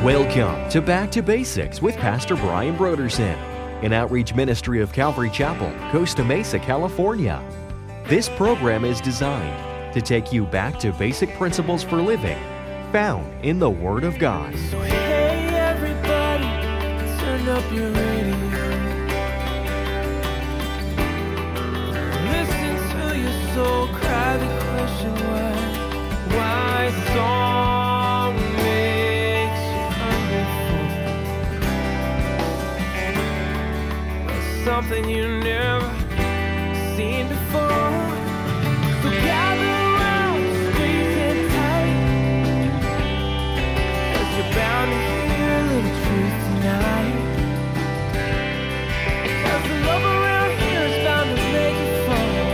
Welcome to Back to Basics with Pastor Brian Brodersen, an outreach ministry of Calvary Chapel, Costa Mesa, California. This program is designed to take you back to basic principles for living found in the Word of God. So hey everybody, turn up your radio. Listen to your soul cry the question why song makes you hungry for something you never seen before. So gather around, squeeze in tight, 'cause you're bound to hear a little truth tonight. 'Cause the love around here is bound to make you fall.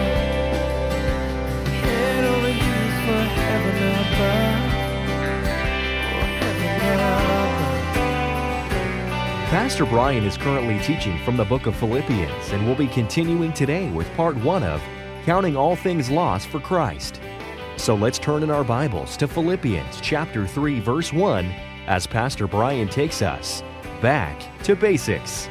Head over heels for heaven above. Oh, heaven above. Pastor Brian is currently teaching from the book of Philippians and will be continuing today with part 1 of Counting All Things Lost for Christ. So let's turn in our Bibles to Philippians chapter 3, verse 1, as Pastor Brian takes us back to basics.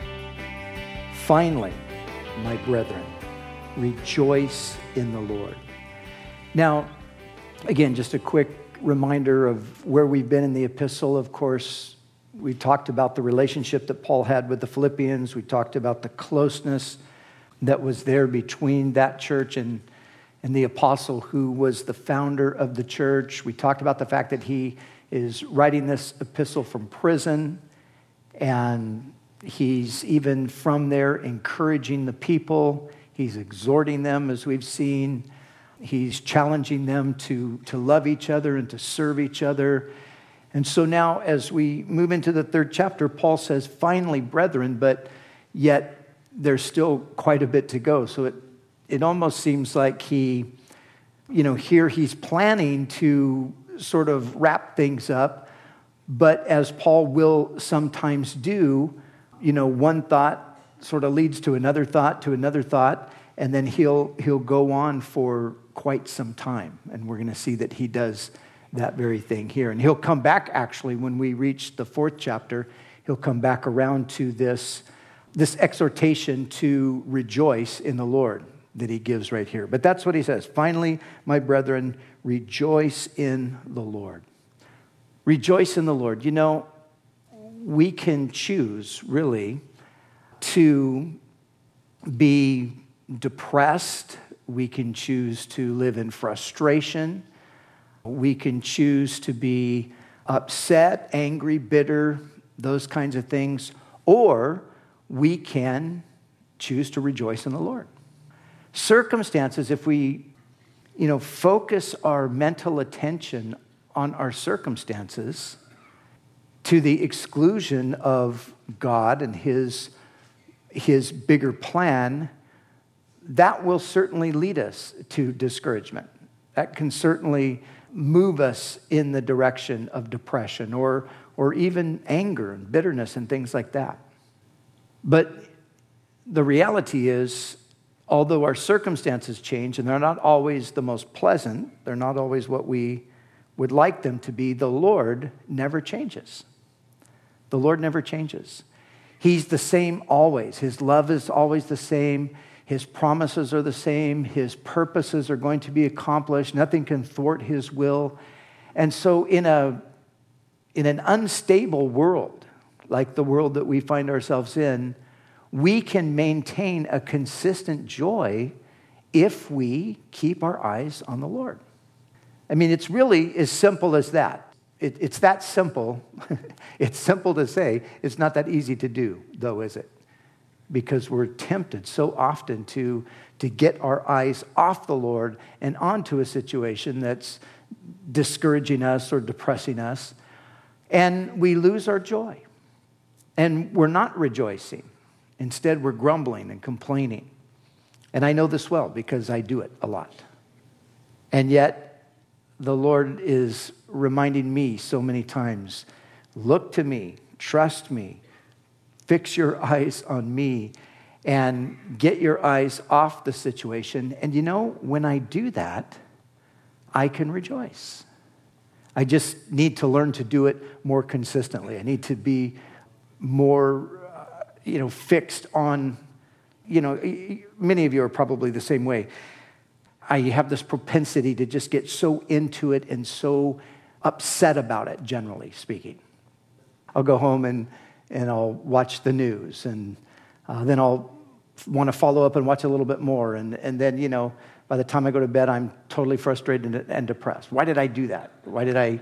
Finally, my brethren, rejoice in the Lord. Now, again, just a quick reminder of where we've been in the epistle. Of course, we talked about the relationship that Paul had with the Philippians. We talked about the closeness that was there between that church and the apostle who was the founder of the church. We talked about the fact that he is writing this epistle from prison, and he's even from there encouraging the people. He's exhorting them, as we've seen. He's challenging them to love each other and to serve each other. And so now as we move into the 3rd chapter, Paul says, finally, brethren, but yet there's still quite a bit to go. So it almost seems like here he's planning to sort of wrap things up. But as Paul will sometimes do, one thought sort of leads to another thought, and then he'll go on for quite some time. And we're going to see that he does that very thing here. And he'll come back, actually, when we reach the 4th chapter, he'll come back around to this exhortation to rejoice in the Lord that he gives right here. But that's what he says. Finally, my brethren, rejoice in the Lord. Rejoice in the Lord. We can choose, really, to be depressed. We can choose to live in frustration. We can choose to be upset, angry, bitter, those kinds of things. Or we can choose to rejoice in the Lord. Circumstances, if we, focus our mental attention on our circumstances to the exclusion of God and His bigger plan, that will certainly lead us to discouragement. That can certainly move us in the direction of depression or even anger and bitterness and things like that. But the reality is, although our circumstances change, and they're not always the most pleasant, they're not always what we would like them to be, the Lord never changes. The Lord never changes. He's the same always. His love is always the same. His promises are the same. His purposes are going to be accomplished. Nothing can thwart His will. And so in an unstable world, like the world that we find ourselves in, we can maintain a consistent joy if we keep our eyes on the Lord. I mean, it's really as simple as that. It's that simple. It's simple to say. It's not that easy to do, though, is it? Because we're tempted so often to get our eyes off the Lord and onto a situation that's discouraging us or depressing us, and we lose our joy. And we're not rejoicing. Instead, we're grumbling and complaining. And I know this well because I do it a lot. And yet, the Lord is reminding me so many times, look to me, trust me, fix your eyes on me, and get your eyes off the situation. And when I do that, I can rejoice. I just need to learn to do it more consistently. I need to be more, fixed on, many of you are probably the same way. I have this propensity to just get so into it and so upset about it, generally speaking. I'll go home and I'll watch the news, and then I'll want to follow up and watch a little bit more. And then, by the time I go to bed, I'm totally frustrated and depressed. Why did I do that? Why did I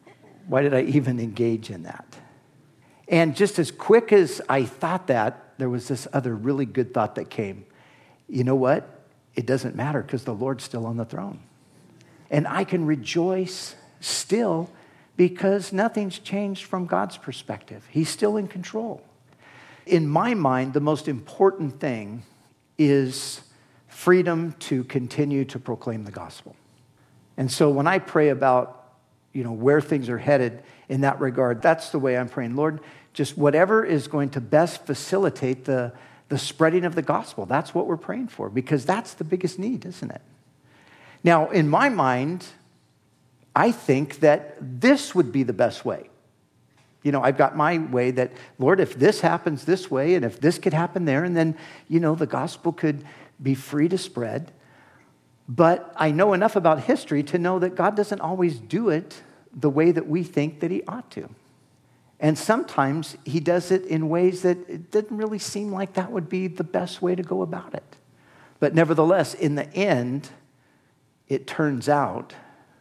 even engage in that? And just as quick as I thought that, there was this other really good thought that came. You know what? It doesn't matter because the Lord's still on the throne. And I can rejoice still because nothing's changed from God's perspective. He's still in control. In my mind, the most important thing is freedom to continue to proclaim the gospel. And so when I pray about, where things are headed in that regard, that's the way I'm praying. Lord, just whatever is going to best facilitate the spreading of the gospel. That's what we're praying for, because that's the biggest need, isn't it? Now, in my mind, I think that this would be the best way. I've got my way that, Lord, if this happens this way, and if this could happen there, and then, the gospel could be free to spread. But I know enough about history to know that God doesn't always do it the way that we think that he ought to. And sometimes he does it in ways that it didn't really seem like that would be the best way to go about it. But nevertheless, in the end, it turns out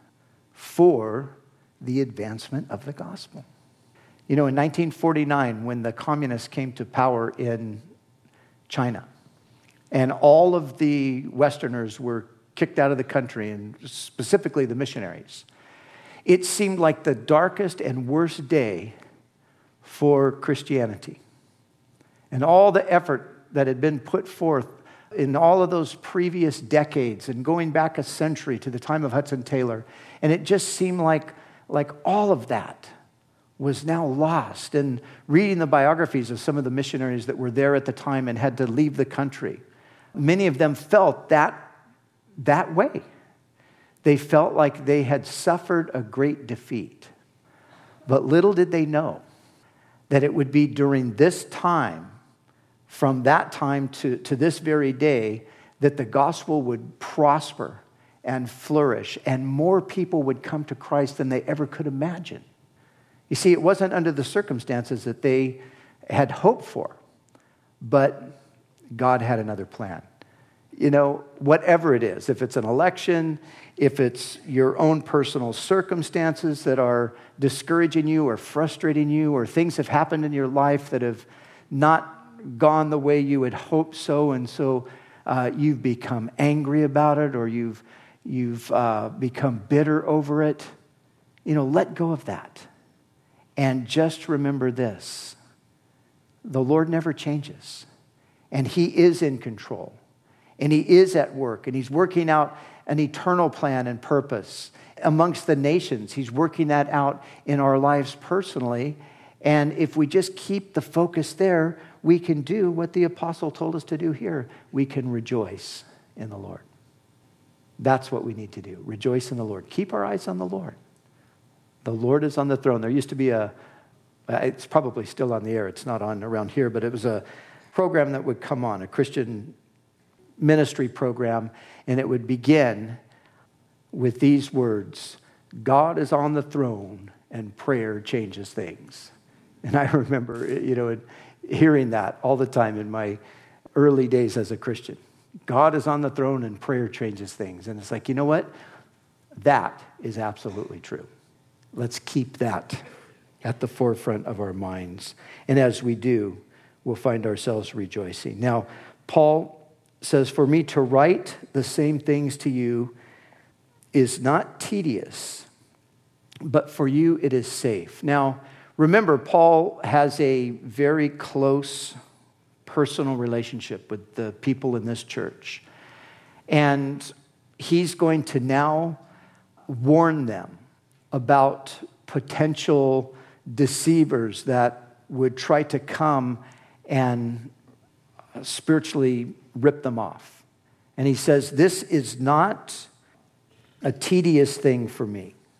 for the advancement of the gospel. In 1949, when the communists came to power in China, and all of the Westerners were kicked out of the country, and specifically the missionaries, it seemed like the darkest and worst day for Christianity. And all the effort that had been put forth in all of those previous decades and going back a century to the time of Hudson Taylor, and it just seemed like all of that was now lost. And reading the biographies of some of the missionaries that were there at the time and had to leave the country, many of them felt that way. They felt like they had suffered a great defeat. But little did they know that it would be during this time, from that time to this very day, that the gospel would prosper and flourish, and more people would come to Christ than they ever could imagine. You see, it wasn't under the circumstances that they had hoped for, but God had another plan. Whatever it is, if it's an election, if it's your own personal circumstances that are discouraging you or frustrating you, or things have happened in your life that have not gone the way you had hoped so, and so you've become angry about it, or you've become bitter over it, let go of that. And just remember this: the Lord never changes, and he is in control. And he is at work, and he's working out an eternal plan and purpose amongst the nations. He's working that out in our lives personally. And if we just keep the focus there, we can do what the apostle told us to do here. We can rejoice in the Lord. That's what we need to do. Rejoice in the Lord. Keep our eyes on the Lord. The Lord is on the throne. There used to be it's probably still on the air. It's not on around here, but it was a program that would come on, a Christian ministry program, and it would begin with these words: God is on the throne and prayer changes things. And I remember, hearing that all the time in my early days as a Christian. God is on the throne and prayer changes things. And it's like, you know what? That is absolutely true. Let's keep that at the forefront of our minds. And as we do, we'll find ourselves rejoicing. Now, Paul says, for me to write the same things to you is not tedious, but for you it is safe. Now, remember, Paul has a very close personal relationship with the people in this church. And he's going to now warn them about potential deceivers that would try to come and spiritually rip them off. And he says, this is not a tedious thing for me,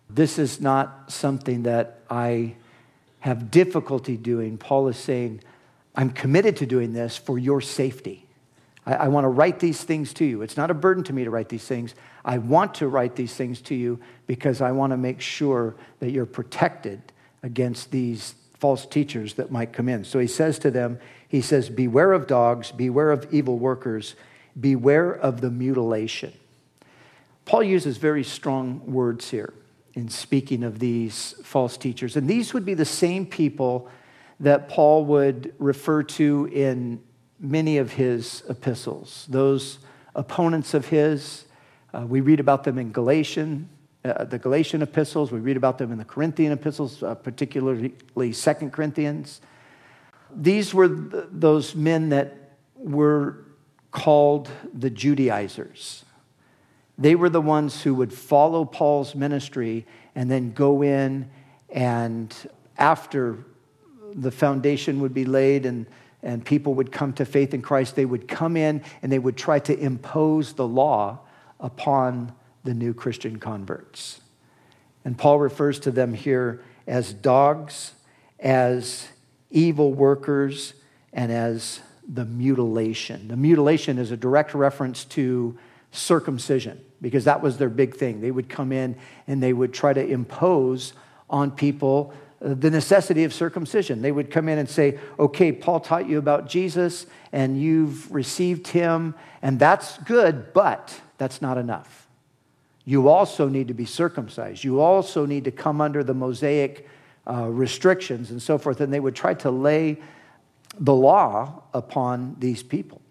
This is not something that I have difficulty doing. Paul is saying, I'm committed to doing this for your safety. I want to write these things to you. It's not a burden to me to write these things. I want to write these things to you because I want to make sure that you're protected against these false teachers that might come in. So he says to them, he says, beware of dogs, beware of evil workers, beware of the mutilation. Paul uses very strong words here in speaking of these false teachers. And these would be the same people that Paul would refer to in many of his epistles. Those opponents of his, we read about them in the Galatian epistles. We read about them in the Corinthian epistles, particularly 2 Corinthians. These were those men that were called the Judaizers. They were the ones who would follow Paul's ministry and then go in, and after the foundation would be laid and people would come to faith in Christ, they would come in and they would try to impose the law upon the new Christian converts. And Paul refers to them here as dogs, as evil workers, and as the mutilation. The mutilation is a direct reference to circumcision, because that was their big thing. They would come in and they would try to impose on people the necessity of circumcision. They would come in and say, okay, Paul taught you about Jesus and you've received him, and that's good, but that's not enough. You also need to be circumcised. You also need to come under the Mosaic restrictions and so forth. And they would try to lay the law upon these people.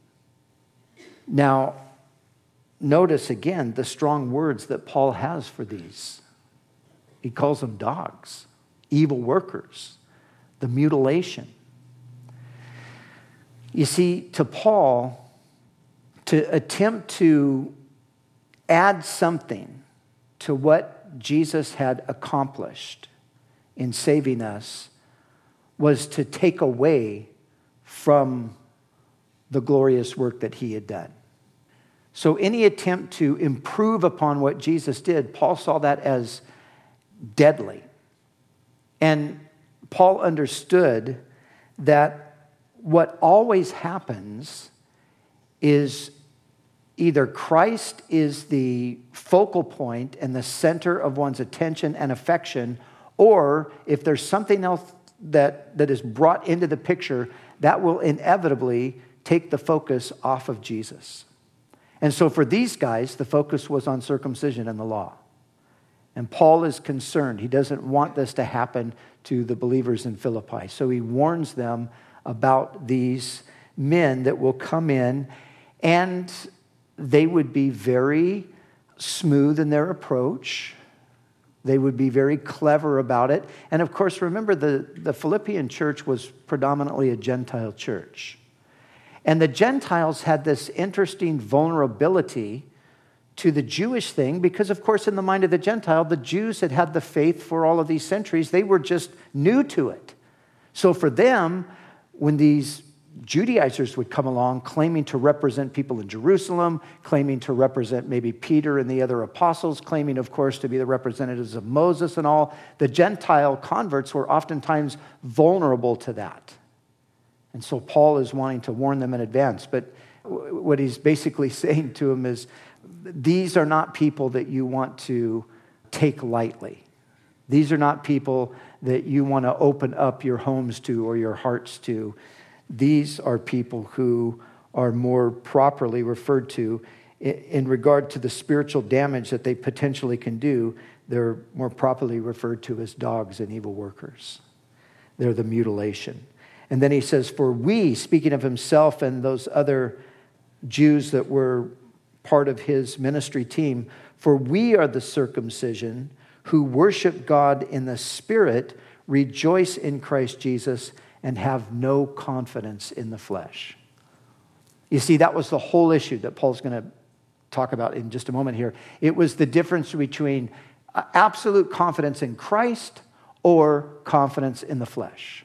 Now, notice again the strong words that Paul has for these. He calls them dogs, evil workers, the mutilation. You see, to Paul, to attempt to add something to what Jesus had accomplished in saving us was to take away from the glorious work that he had done. So any attempt to improve upon what Jesus did, Paul saw that as deadly. And Paul understood that what always happens is either Christ is the focal point and the center of one's attention and affection, or if there's something else that is brought into the picture, that will inevitably take the focus off of Jesus. And so for these guys, the focus was on circumcision and the law. And Paul is concerned. He doesn't want this to happen to the believers in Philippi. So he warns them about these men that will come in, and they would be very smooth in their approach. They would be very clever about it. And of course, remember, the Philippian church was predominantly a Gentile church. And the Gentiles had this interesting vulnerability to the Jewish thing because, of course, in the mind of the Gentile, the Jews had had the faith for all of these centuries. They were just new to it. So for them, when these Judaizers would come along claiming to represent people in Jerusalem, claiming to represent maybe Peter and the other apostles, claiming, of course, to be the representatives of Moses and all, the Gentile converts were oftentimes vulnerable to that. And so Paul is wanting to warn them in advance. But what he's basically saying to them is, these are not people that you want to take lightly. These are not people that you want to open up your homes to or your hearts to. These are people who are more properly referred to in regard to the spiritual damage that they potentially can do. They're more properly referred to as dogs and evil workers. They're the mutilation. And then he says, for we, speaking of himself and those other Jews that were part of his ministry team, for we are the circumcision who worship God in the Spirit, rejoice in Christ Jesus, and have no confidence in the flesh. You see, that was the whole issue that Paul's going to talk about in just a moment here. It was the difference between absolute confidence in Christ or confidence in the flesh.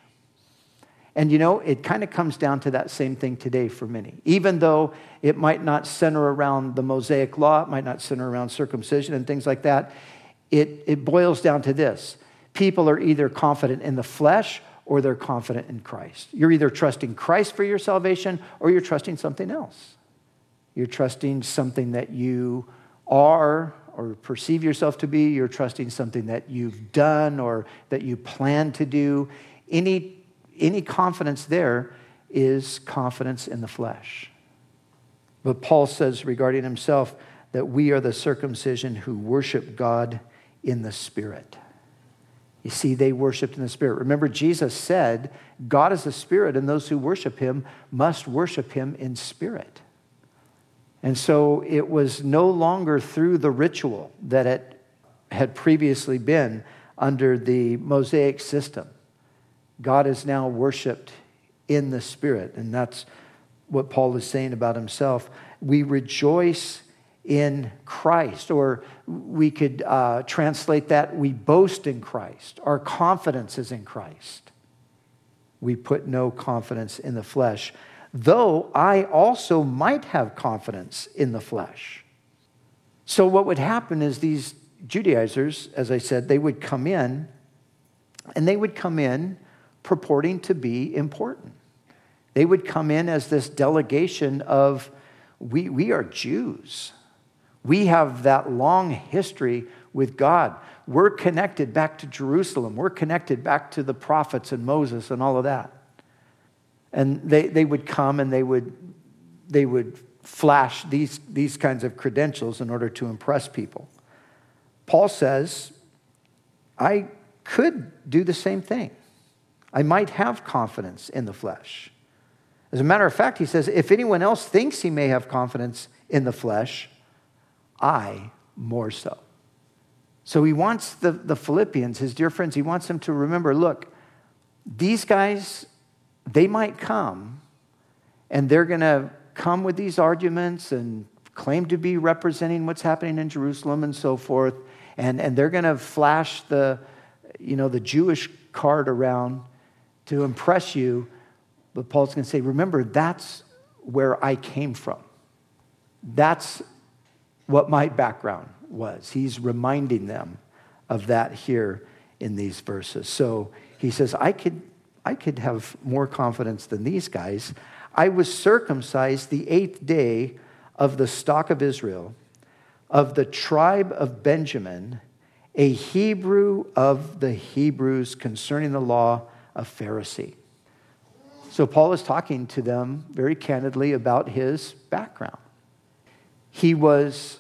And you know, it kind of comes down to that same thing today for many. Even though it might not center around the Mosaic law, it might not center around circumcision and things like that, it boils down to this. People are either confident in the flesh or they're confident in Christ. You're either trusting Christ for your salvation or you're trusting something else. You're trusting something that you are or perceive yourself to be. You're trusting something that you've done or that you plan to do. Any confidence there is confidence in the flesh. But Paul says regarding himself that we are the circumcision who worship God in the Spirit. You see, they worshiped in the Spirit. Remember, Jesus said, God is a spirit, and those who worship him must worship him in spirit. And so it was no longer through the ritual that it had previously been under the Mosaic system. God is now worshiped in the Spirit, and that's what Paul is saying about himself. We rejoice in Christ, or we could translate that, we boast in Christ. Our confidence is in Christ. We put no confidence in the flesh, though I also might have confidence in the flesh. So what would happen is these Judaizers, as I said, they would come in, and they would come in purporting to be important. They would come in as this delegation of, we are Jews. We have that long history with God. We're connected back to Jerusalem. We're connected back to the prophets and Moses and all of that. And they would come and they would flash these kinds of credentials in order to impress people. Paul says, I could do the same thing. I might have confidence in the flesh. As a matter of fact, he says, if anyone else thinks he may have confidence in the flesh, I more so. So he wants the Philippians, his dear friends, he wants them to remember, look, these guys, they might come, and they're going to come with these arguments and claim to be representing what's happening in Jerusalem and so forth, and they're going to flash the Jewish card around to impress you. But Paul's going to say, remember, that's where I came from. That's what my background was. He's reminding them of that here in these verses. So he says, I could have more confidence than these guys. I was circumcised the 8th day of the stock of Israel, of the tribe of Benjamin, a Hebrew of the Hebrews, concerning the law, a Pharisee. So Paul is talking to them very candidly about his background. He was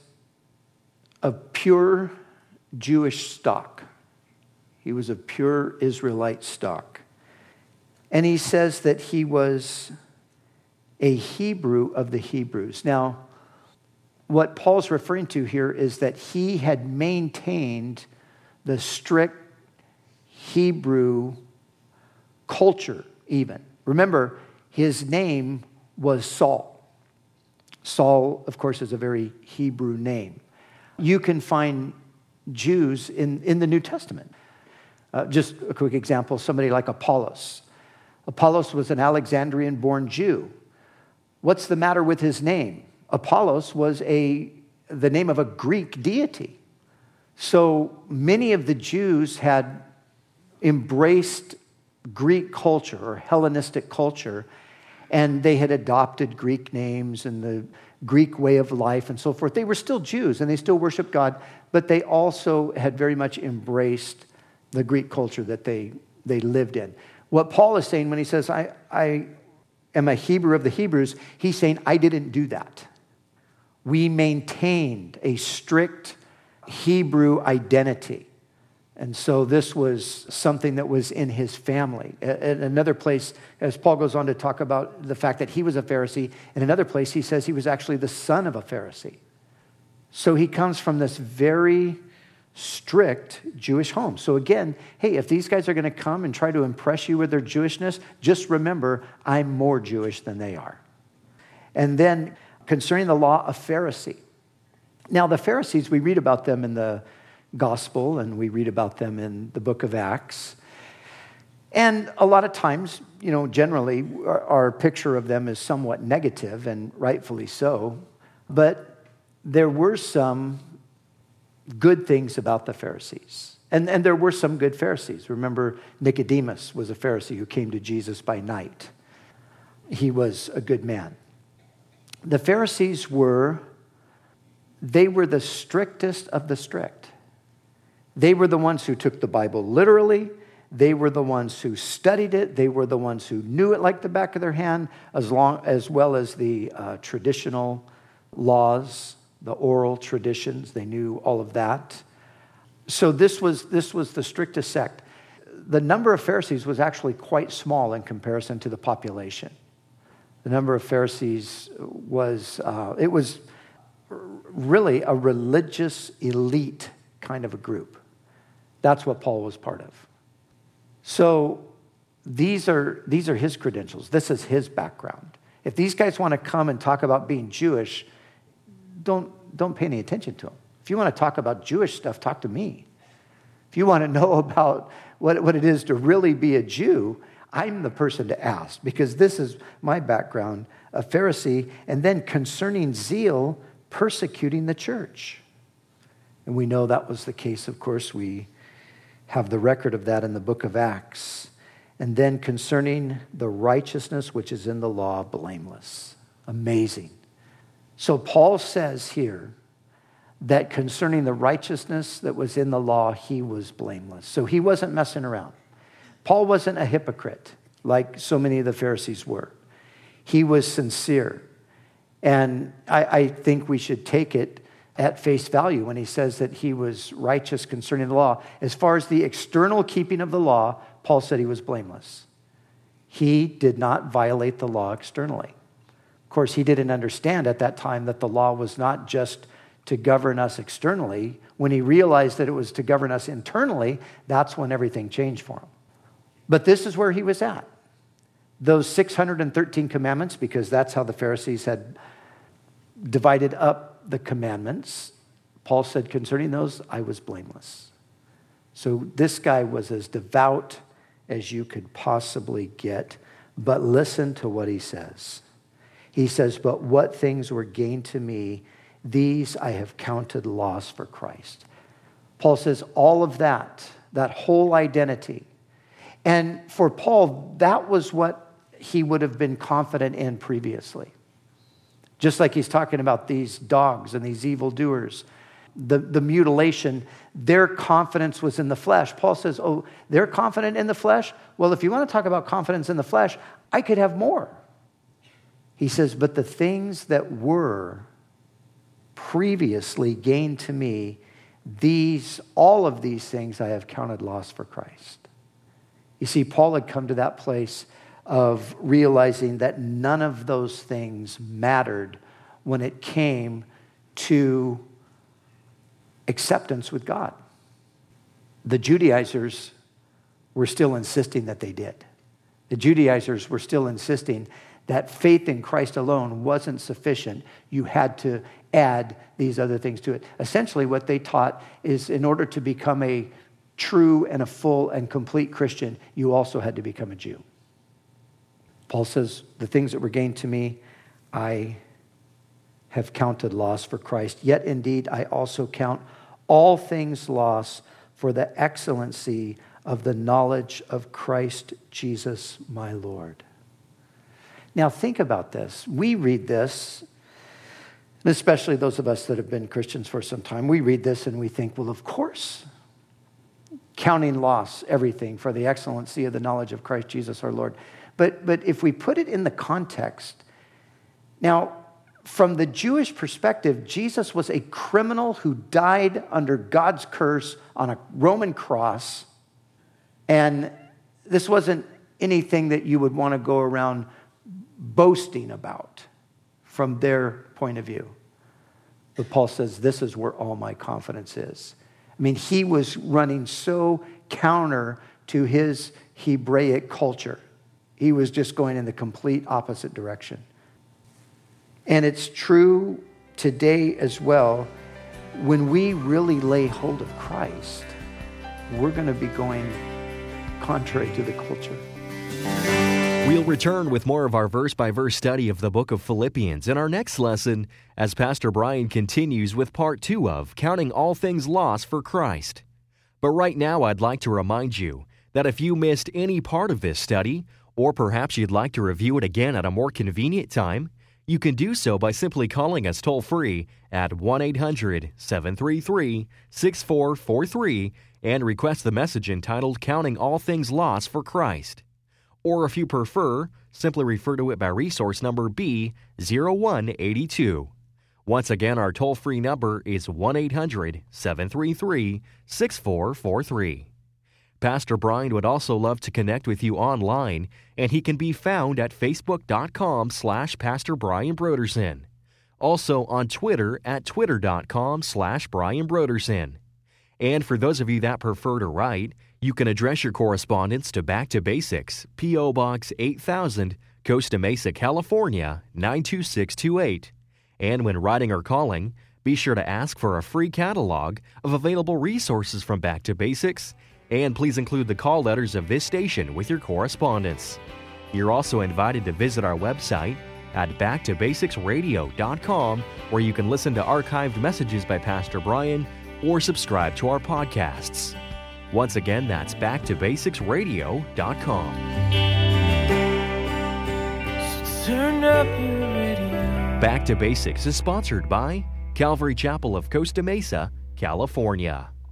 of pure Jewish stock. He was of pure Israelite stock. And he says that he was a Hebrew of the Hebrews. Now, what Paul's referring to here is that he had maintained the strict Hebrew culture even. Remember, his name was Saul. Saul, of course, is a very Hebrew name. You can find Jews in the New Testament. Just a quick example, somebody like Apollos. Apollos was an Alexandrian-born Jew. What's the matter with his name? Apollos was the name of a Greek deity. So many of the Jews had embraced Greek culture or Hellenistic culture, and they had adopted Greek names and the Greek way of life and so forth. They were still Jews and they still worshiped God, but they also had very much embraced the Greek culture that they lived in. What Paul is saying when he says, I am a Hebrew of the Hebrews, he's saying, I didn't do that. We maintained a strict Hebrew identity. And so this was something that was in his family. At another place, as Paul goes on to talk about the fact that he was a Pharisee, in another place he says he was actually the son of a Pharisee. So he comes from this very strict Jewish home. So again, hey, if these guys are going to come and try to impress you with their Jewishness, just remember, I'm more Jewish than they are. And then concerning the law, a Pharisee. Now the Pharisees, we read about them in the Gospel, and we read about them in the book of Acts. And a lot of times, generally, our picture of them is somewhat negative, and rightfully so. But there were some good things about the Pharisees. And there were some good Pharisees. Remember, Nicodemus was a Pharisee who came to Jesus by night. He was a good man. The Pharisees were the strictest of the strict. They were the ones who took the Bible literally. They were the ones who studied it. They were the ones who knew it like the back of their hand, as well as the traditional laws, the oral traditions. They knew all of that. So this was the strictest sect. The number of Pharisees was actually quite small in comparison to the population. The number of Pharisees was really a religious elite kind of a group. That's what Paul was part of. So these are his credentials. This is his background. If these guys want to come and talk about being Jewish, don't pay any attention to them. If you want to talk about Jewish stuff, talk to me. If you want to know about what it is to really be a Jew, I'm the person to ask, because this is my background, a Pharisee, and then concerning zeal, persecuting the church. And we know that was the case, of course. We have the record of that in the book of Acts. And then concerning the righteousness which is in the law, blameless. Amazing. So Paul says here that concerning the righteousness that was in the law, he was blameless. So he wasn't messing around. Paul wasn't a hypocrite like so many of the Pharisees were. He was sincere. And I think we should take it at face value when he says that he was righteous concerning the law. As far as the external keeping of the law, Paul said he was blameless. He did not violate the law externally. Of course, he didn't understand at that time that the law was not just to govern us externally. When he realized that it was to govern us internally, that's when everything changed for him. But this is where he was at. Those 613 commandments, because that's how the Pharisees had divided up the commandments, Paul said concerning those, I was blameless. So this guy was as devout as you could possibly get. But listen to what he says. He says, but what things were gained to me, these I have counted loss for Christ. Paul says all of that whole identity. And for Paul, that was what he would have been confident in previously. Just like he's talking about these dogs and these evildoers, the mutilation, their confidence was in the flesh. Paul says, oh, they're confident in the flesh? Well, if you want to talk about confidence in the flesh, I could have more. He says, but the things that were previously gained to me, all of these things I have counted loss for Christ. You see, Paul had come to that place of realizing that none of those things mattered when it came to acceptance with God. The Judaizers were still insisting that they did. The Judaizers were still insisting that faith in Christ alone wasn't sufficient. You had to add these other things to it. Essentially, what they taught is in order to become a true and a full and complete Christian, you also had to become a Jew. Paul says, the things that were gained to me, I have counted loss for Christ. Yet indeed, I also count all things loss for the excellency of the knowledge of Christ Jesus my Lord. Now think about this. We read this, and especially those of us that have been Christians for some time, we read this and we think, well, of course, counting loss, everything for the excellency of the knowledge of Christ Jesus our Lord. But if we put it in the context, now, from the Jewish perspective, Jesus was a criminal who died under God's curse on a Roman cross, and this wasn't anything that you would want to go around boasting about from their point of view. But Paul says, this is where all my confidence is. I mean, he was running so counter to his Hebraic culture. He was just going in the complete opposite direction. And it's true today as well. When we really lay hold of Christ, we're going to be going contrary to the culture. We'll return with more of our verse-by-verse study of the book of Philippians in our next lesson as Pastor Brian continues with part 2 of Counting All Things Lost for Christ. But right now, I'd like to remind you that if you missed any part of this study, or perhaps you'd like to review it again at a more convenient time, you can do so by simply calling us toll-free at 1-800-733-6443 and request the message entitled Counting All Things Lost for Christ. Or if you prefer, simply refer to it by resource number B0182. Once again, our toll-free number is 1-800-733-6443. Pastor Brian would also love to connect with you online, and he can be found at facebook.com/Pastor Brian Brodersen. Also on Twitter at twitter.com/Brian Brodersen. And for those of you that prefer to write, you can address your correspondence to Back to Basics, P.O. Box 8000, Costa Mesa, California, 92628. And when writing or calling, be sure to ask for a free catalog of available resources from Back to Basics, and please include the call letters of this station with your correspondence. You're also invited to visit our website at backtobasicsradio.com, where you can listen to archived messages by Pastor Brian or subscribe to our podcasts. Once again, that's backtobasicsradio.com. So turn up your radio. Back to Basics is sponsored by Calvary Chapel of Costa Mesa, California.